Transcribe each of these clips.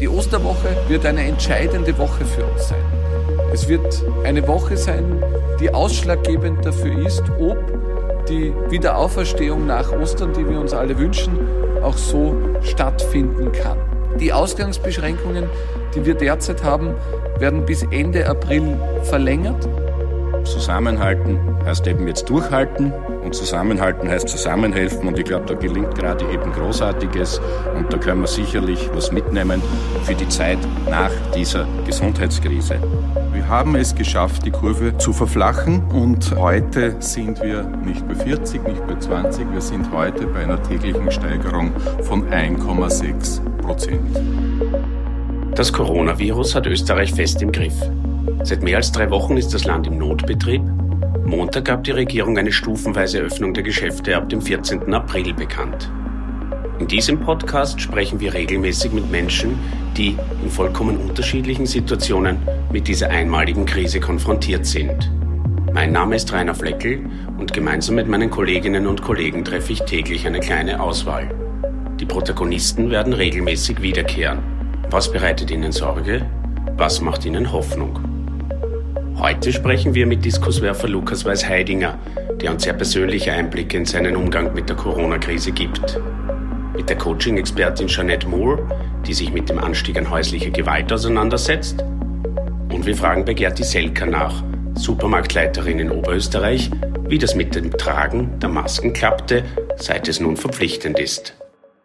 Die Osterwoche wird eine entscheidende Woche für uns sein. Es wird eine Woche sein, die ausschlaggebend dafür ist, ob die Wiederauferstehung nach Ostern, die wir uns alle wünschen, auch so stattfinden kann. Die Ausgangsbeschränkungen, die wir derzeit haben, werden bis Ende April verlängert. Zusammenhalten heißt eben jetzt durchhalten und zusammenhalten heißt zusammenhelfen und ich glaube, da gelingt gerade eben Großartiges und da können wir sicherlich was mitnehmen für die Zeit nach dieser Gesundheitskrise. Wir haben es geschafft, die Kurve zu verflachen und heute sind wir nicht bei 40, nicht bei 20, wir sind heute bei einer täglichen Steigerung von 1,6%. Das Coronavirus hat Österreich fest im Griff. Seit mehr als 3 Wochen ist das Land im Notbetrieb. Montag gab die Regierung eine stufenweise Öffnung der Geschäfte ab dem 14. April bekannt. In diesem Podcast sprechen wir regelmäßig mit Menschen, die in vollkommen unterschiedlichen Situationen mit dieser einmaligen Krise konfrontiert sind. Mein Name ist Rainer Fleckl und gemeinsam mit meinen Kolleginnen und Kollegen treffe ich täglich eine kleine Auswahl. Die Protagonisten werden regelmäßig wiederkehren. Was bereitet ihnen Sorge? Was macht ihnen Hoffnung? Heute sprechen wir mit Diskurswerfer Lukas Weiß-Heidinger, der uns sehr persönliche Einblicke in seinen Umgang mit der Corona-Krise gibt. Mit der Coaching-Expertin Jeanette Moore, die sich mit dem Anstieg an häuslicher Gewalt auseinandersetzt. Und wir fragen bei Gerti Selker nach, Supermarktleiterin in Oberösterreich, wie das mit dem Tragen der Masken klappte, seit es nun verpflichtend ist.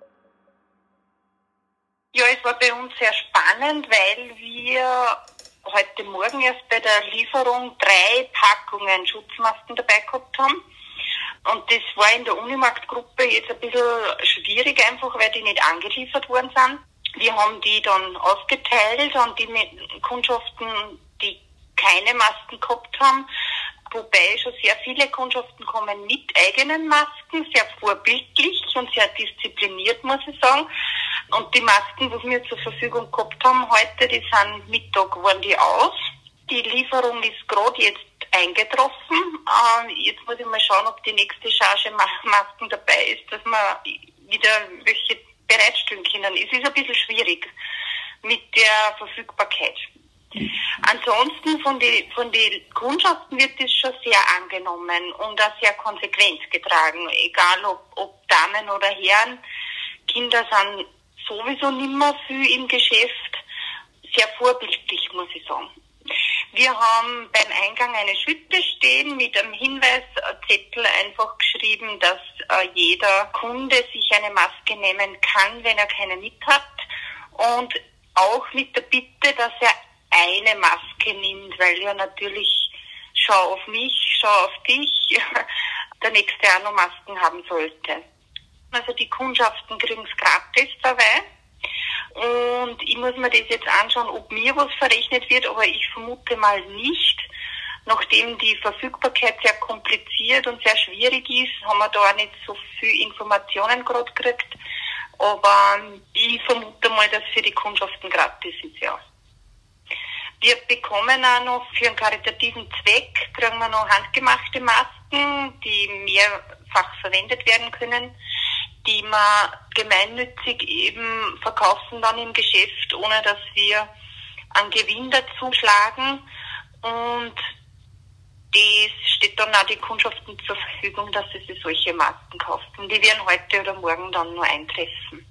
Ja, es war bei uns sehr spannend, weil wir heute Morgen erst bei der Lieferung 3 Packungen Schutzmasken dabei gehabt haben. Und das war in der Unimarkt-Gruppe jetzt ein bisschen schwierig, einfach weil die nicht angeliefert worden sind. Wir haben die dann ausgeteilt an die Kundschaften, die keine Masken gehabt haben. Wobei schon sehr viele Kundschaften kommen mit eigenen Masken, sehr vorbildlich und sehr diszipliniert, muss ich sagen. Und die Masken, die wir zur Verfügung gehabt haben heute, die sind Mittag, waren die aus. Die Lieferung ist gerade jetzt eingetroffen. Jetzt muss ich mal schauen, ob die nächste Charge Masken dabei ist, dass wir wieder welche bereitstellen können. Es ist ein bisschen schwierig mit der Verfügbarkeit. Ansonsten von den Kundschaften wird das schon sehr angenommen und auch sehr konsequent getragen. Egal ob Damen oder Herren, Kinder sind sowieso nicht mehr viel im Geschäft. Sehr vorbildlich, muss ich sagen. Wir haben beim Eingang eine Schütte stehen mit einem Hinweiszettel einfach geschrieben, dass jeder Kunde sich eine Maske nehmen kann, wenn er keine mit hat. Und auch mit der Bitte, dass er eine Maske nimmt, weil ja natürlich schau auf mich, schau auf dich, der Nächste auch noch Masken haben sollte. Also die Kundschaften kriegen es gratis dabei. Und ich muss mir das jetzt anschauen, ob mir was verrechnet wird, aber ich vermute mal nicht. Nachdem die Verfügbarkeit sehr kompliziert und sehr schwierig ist, haben wir da auch nicht so viel Informationen gerade gekriegt. Aber ich vermute mal, dass für die Kundschaften gratis ist, ja. Wir bekommen auch noch für einen karitativen Zweck, kriegen wir noch handgemachte Masken, die mehrfach verwendet werden können, die wir gemeinnützig eben verkaufen dann im Geschäft, ohne dass wir einen Gewinn dazu schlagen. Und das steht dann auch den Kundschaften zur Verfügung, dass sie sich solche Masken kaufen. Die werden heute oder morgen dann nur eintreffen.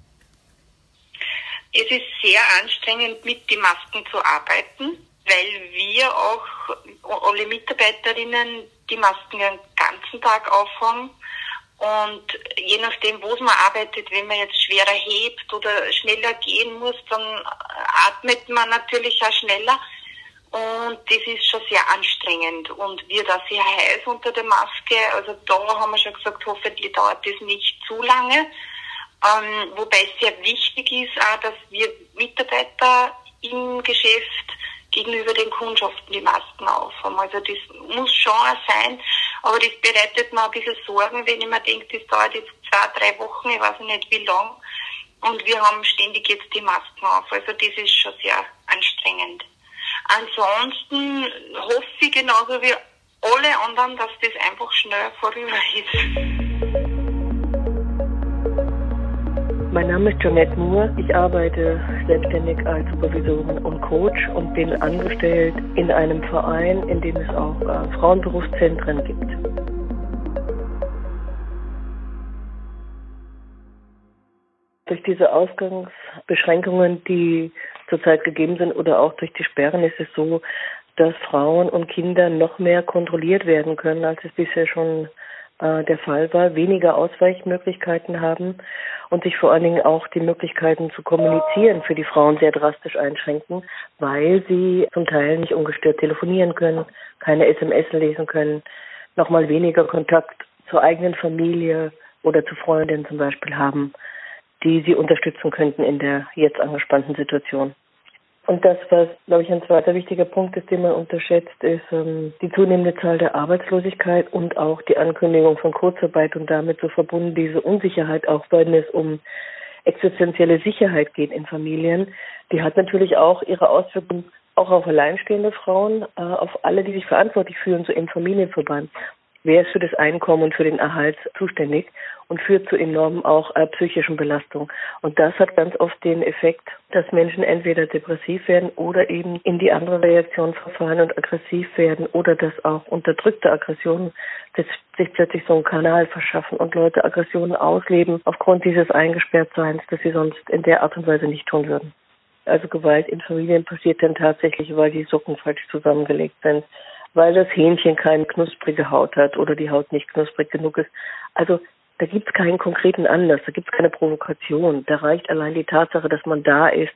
Es ist sehr anstrengend, mit den Masken zu arbeiten, weil wir auch, alle Mitarbeiterinnen, die Masken den ganzen Tag aufhaben. Und je nachdem, wo man arbeitet, wenn man jetzt schwerer hebt oder schneller gehen muss, dann atmet man natürlich auch schneller. Und das ist schon sehr anstrengend und wird auch sehr heiß unter der Maske. Also da haben wir schon gesagt, hoffentlich dauert das nicht zu lange. Wobei es sehr wichtig ist auch, dass wir Mitarbeiter im Geschäft gegenüber den Kundschaften die Masken aufhaben. Also das muss schon auch sein, aber das bereitet mir ein bisschen Sorgen, wenn ich mir denke, das dauert jetzt 2-3 Wochen, ich weiß nicht wie lang, und wir haben ständig jetzt die Masken auf. Also das ist schon sehr anstrengend. Ansonsten hoffe ich genauso wie alle anderen, dass das einfach schnell vorüber ist. Mein Name ist Jeanette Moore. Ich arbeite selbstständig als Supervisorin und Coach und bin angestellt in einem Verein, in dem es auch Frauenberufszentren gibt. Durch diese Ausgangsbeschränkungen, die zurzeit gegeben sind, oder auch durch die Sperren, ist es so, dass Frauen und Kinder noch mehr kontrolliert werden können, als es bisher schon der Fall war, weniger Ausweichmöglichkeiten haben und sich vor allen Dingen auch die Möglichkeiten zu kommunizieren für die Frauen sehr drastisch einschränken, weil sie zum Teil nicht ungestört telefonieren können, keine SMS lesen können, nochmal weniger Kontakt zur eigenen Familie oder zu Freundinnen zum Beispiel haben, die sie unterstützen könnten in der jetzt angespannten Situation. Und das, was, glaube ich, ein zweiter wichtiger Punkt ist, den man unterschätzt, ist die zunehmende Zahl der Arbeitslosigkeit und auch die Ankündigung von Kurzarbeit und damit so verbunden diese Unsicherheit, auch wenn es um existenzielle Sicherheit geht in Familien. Die hat natürlich auch ihre Auswirkungen auch auf alleinstehende Frauen, auf alle, die sich verantwortlich fühlen, so im Familienverband. Wer ist für das Einkommen und für den Erhalt zuständig und führt zu enormen auch psychischen Belastungen. Und das hat ganz oft den Effekt, dass Menschen entweder depressiv werden oder eben in die andere Reaktion verfallen und aggressiv werden oder dass auch unterdrückte Aggressionen sich plötzlich so einen Kanal verschaffen und Leute Aggressionen ausleben aufgrund dieses Eingesperrtseins, das sie sonst in der Art und Weise nicht tun würden. Also Gewalt in Familien passiert dann tatsächlich, weil die Socken falsch zusammengelegt sind, weil das Hähnchen keine knusprige Haut hat oder die Haut nicht knusprig genug ist. Also da gibt es keinen konkreten Anlass, da gibt es keine Provokation. Da reicht allein die Tatsache, dass man da ist,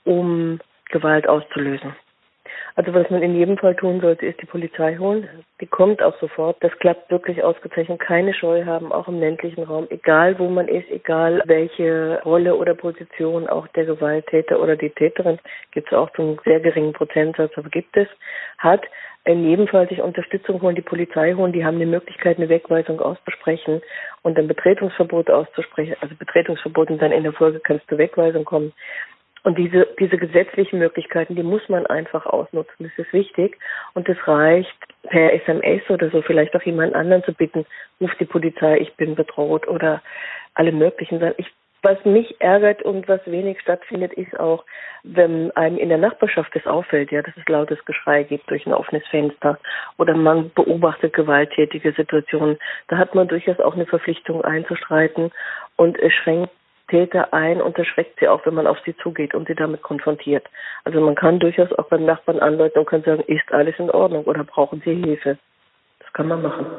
um Gewalt auszulösen. Also was man in jedem Fall tun sollte, ist die Polizei holen. Die kommt auch sofort. Das klappt wirklich ausgezeichnet. Keine Scheu haben, auch im ländlichen Raum. Egal wo man ist, egal welche Rolle oder Position auch der Gewalttäter oder die Täterin, gibt es auch zu einem sehr geringen Prozentsatz, aber gibt es, hat in jedem Fall sich Unterstützung holen, die Polizei holen. Die haben die Möglichkeit, eine Wegweisung auszusprechen und ein Betretungsverbot auszusprechen. Also Betretungsverbot und dann in der Folge kann es zur Wegweisung kommen. Und diese gesetzlichen Möglichkeiten, die muss man einfach ausnutzen. Das ist wichtig. Und es reicht, per SMS oder so vielleicht auch jemand anderen zu bitten, ruft die Polizei, ich bin bedroht oder alle möglichen Sachen. Was mich ärgert und was wenig stattfindet, ist auch, wenn einem in der Nachbarschaft das auffällt, ja, dass es lautes Geschrei gibt durch ein offenes Fenster oder man beobachtet gewalttätige Situationen. Da hat man durchaus auch eine Verpflichtung einzuschreiten und es schränkt Täter ein und erschreckt sie auch, wenn man auf sie zugeht und sie damit konfrontiert. Also man kann durchaus auch beim Nachbarn andeuten und kann sagen, ist alles in Ordnung oder brauchen Sie Hilfe? Das kann man machen.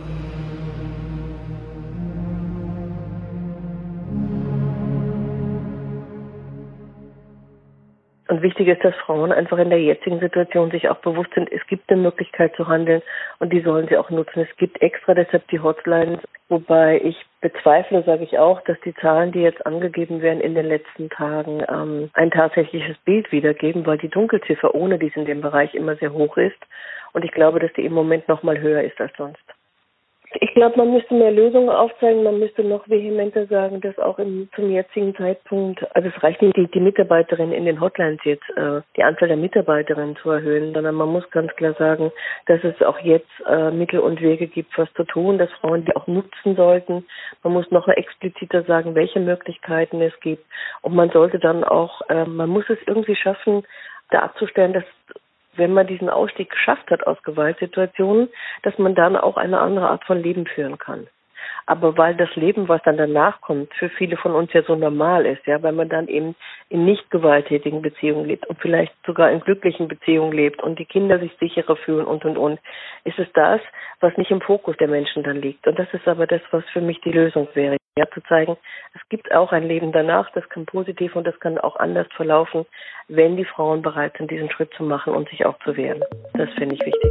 Und wichtig ist, dass Frauen einfach in der jetzigen Situation sich auch bewusst sind, es gibt eine Möglichkeit zu handeln und die sollen sie auch nutzen. Es gibt extra deshalb die Hotlines, wobei ich bezweifle, sage ich auch, dass die Zahlen, die jetzt angegeben werden in den letzten Tagen, ein tatsächliches Bild wiedergeben, weil die Dunkelziffer ohne dies in dem Bereich immer sehr hoch ist. Und ich glaube, dass die im Moment noch mal höher ist als sonst. Ich glaube, man müsste mehr Lösungen aufzeigen, man müsste noch vehementer sagen, dass auch zum jetzigen Zeitpunkt, also es reicht nicht, die Mitarbeiterinnen in den Hotlines jetzt, die Anzahl der Mitarbeiterinnen zu erhöhen, sondern man muss ganz klar sagen, dass es auch jetzt Mittel und Wege gibt, was zu tun, dass Frauen die auch nutzen sollten. Man muss noch expliziter sagen, welche Möglichkeiten es gibt. Und man sollte dann auch, man muss es irgendwie schaffen, darzustellen, dass wenn man diesen Ausstieg geschafft hat aus Gewaltsituationen, dass man dann auch eine andere Art von Leben führen kann. Aber weil das Leben, was dann danach kommt, für viele von uns ja so normal ist, ja, weil man dann eben in nicht gewalttätigen Beziehungen lebt und vielleicht sogar in glücklichen Beziehungen lebt und die Kinder sich sicherer fühlen und, ist es das, was nicht im Fokus der Menschen dann liegt. Und das ist aber das, was für mich die Lösung wäre. Ja, zu zeigen, es gibt auch ein Leben danach, das kann positiv und das kann auch anders verlaufen, wenn die Frauen bereit sind, diesen Schritt zu machen und sich auch zu wehren. Das finde ich wichtig.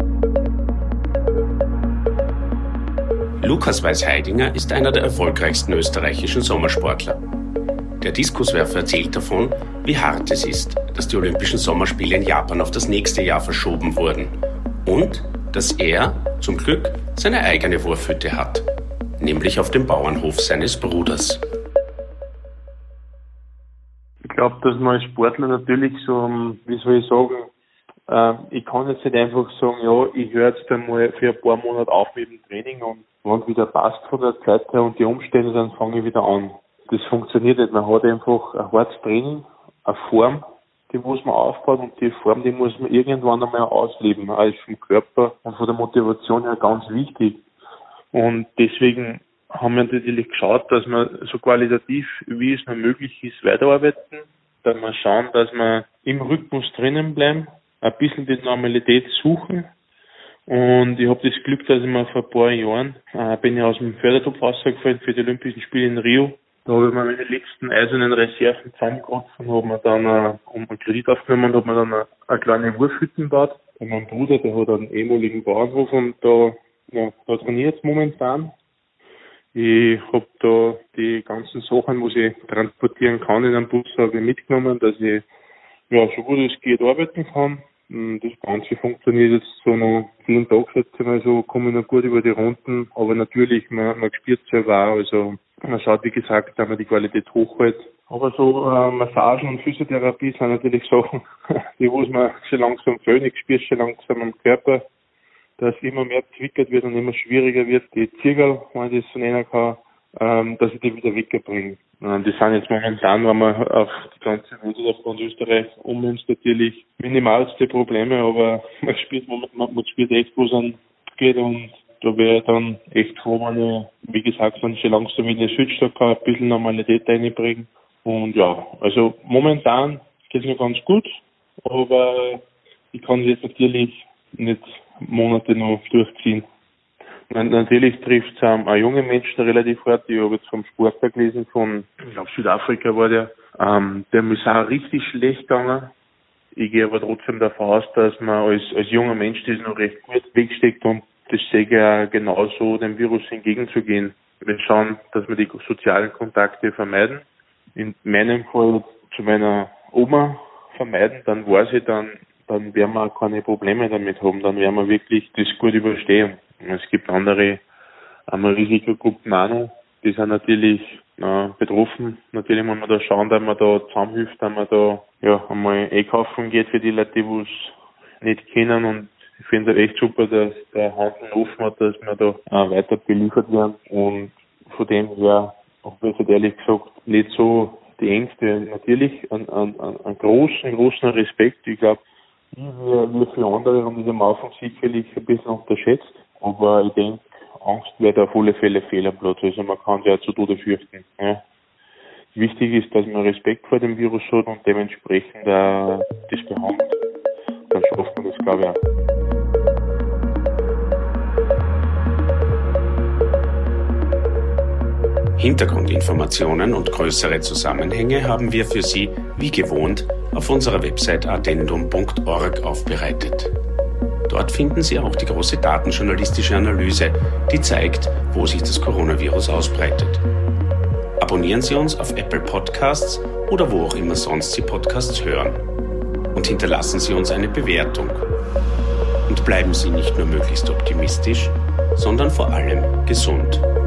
Lukas Weiß-Heidinger ist einer der erfolgreichsten österreichischen Sommersportler. Der Diskuswerfer erzählt davon, wie hart es ist, dass die Olympischen Sommerspiele in Japan auf das nächste Jahr verschoben wurden und dass er, zum Glück, seine eigene Wurfhütte hat, nämlich auf dem Bauernhof seines Bruders. Ich glaube, dass man als Sportler natürlich so, wie soll ich sagen, ich kann jetzt nicht einfach sagen, ja, ich höre jetzt einmal für ein paar Monate auf mit dem Training und wenn wieder passt von der Zeit her und die Umstände, dann fange ich wieder an. das funktioniert nicht. Man hat einfach ein hartes Training, eine Form, die muss man aufbauen und die Form, die muss man irgendwann einmal ausleben. Also vom Körper und von der Motivation her ganz wichtig. Und deswegen haben wir natürlich geschaut, dass wir so qualitativ, wie es nur möglich ist, weiterarbeiten. Dass wir schauen, dass wir im Rhythmus drinnen bleiben, ein bisschen die Normalität suchen. Und ich habe das Glück, dass ich mir vor ein paar Jahren bin ich aus dem Fördertopf rausgefallen für die Olympischen Spiele in Rio. Da habe ich mir meine letzten eisernen Reserven zusammengekratzen und habe mir dann einen Kredit aufgenommen und habe mir dann eine kleine Wurfhütte gebaut. Und mein Bruder, der hat einen ehemaligen Bauernhof und da trainiert momentan. Ich habe da die ganzen Sachen, was ich transportieren kann in einem Bus, habe ich mitgenommen, dass ich so gut es geht arbeiten kann. Das Ganze funktioniert jetzt so noch jeden Tag, schätze ich mal so, komme ich noch gut über die Runden, aber natürlich, man spürt es selber auch, also man schaut, wie gesagt, dass man die Qualität hochhält. Aber so Massagen und Physiotherapie sind natürlich Sachen, die wo man schon langsam fehlen. Ich spüre schon langsam am Körper, dass immer mehr zwickert wird und immer schwieriger wird, die Zirkel, wenn ich das so nennen kann, dass ich die wieder wegbringe. Die sind jetzt momentan, wenn man auf die ganze Welt oder auf ganz Österreich ummünzt, natürlich minimalste Probleme, aber man spürt echt, wo es angeht und da wäre ich dann echt froh, wenn ich, wie gesagt, wenn ich schon langsam in den Südstock kann, ein bisschen Normalität reinbringen. Und ja, also momentan geht es mir ganz gut, aber ich kann es jetzt natürlich nicht Monate noch durchziehen. Und natürlich trifft es auch junge Menschen relativ hart. Ich habe jetzt vom Sportler gelesen, ich glaube Südafrika war der ist auch richtig schlecht gegangen. Ich gehe aber trotzdem davon aus, dass man als junger Mensch das noch recht gut wegsteckt und das sehe ich ja genauso, dem Virus entgegenzugehen. Wir schauen, dass wir die sozialen Kontakte vermeiden. In meinem Fall zu meiner Oma vermeiden, dann weiß ich, dann werden wir keine Probleme damit haben, dann werden wir wirklich das gut überstehen. Es gibt andere Risikogruppen auch noch, die sind natürlich betroffen. Natürlich muss man da schauen, dass man da zusammenhilft, dass man da einmal einkaufen geht für die Leute, die es nicht kennen. Und ich finde es echt super, dass der Handel offen hat, dass wir da weiter beliefert werden. Und von dem her, auch besser ehrlich gesagt, nicht so die Ängste. Natürlich einen großen Respekt. Ich glaube, wir viele andere haben das am Anfang sicherlich ein bisschen unterschätzt. Aber ich denke, Angst wird auf alle Fälle fehl am Platz. Also man kann sich ja zu Tode fürchten. Ja. Wichtig ist, dass man Respekt vor dem Virus hat und dementsprechend das behandelt. Dann schafft man das, glaube ich, auch. Hintergrundinformationen und größere Zusammenhänge haben wir für Sie, wie gewohnt, auf unserer Website addendum.org aufbereitet. Dort finden Sie auch die große datenjournalistische Analyse, die zeigt, wo sich das Coronavirus ausbreitet. Abonnieren Sie uns auf Apple Podcasts oder wo auch immer sonst Sie Podcasts hören. Und hinterlassen Sie uns eine Bewertung. Und bleiben Sie nicht nur möglichst optimistisch, sondern vor allem gesund.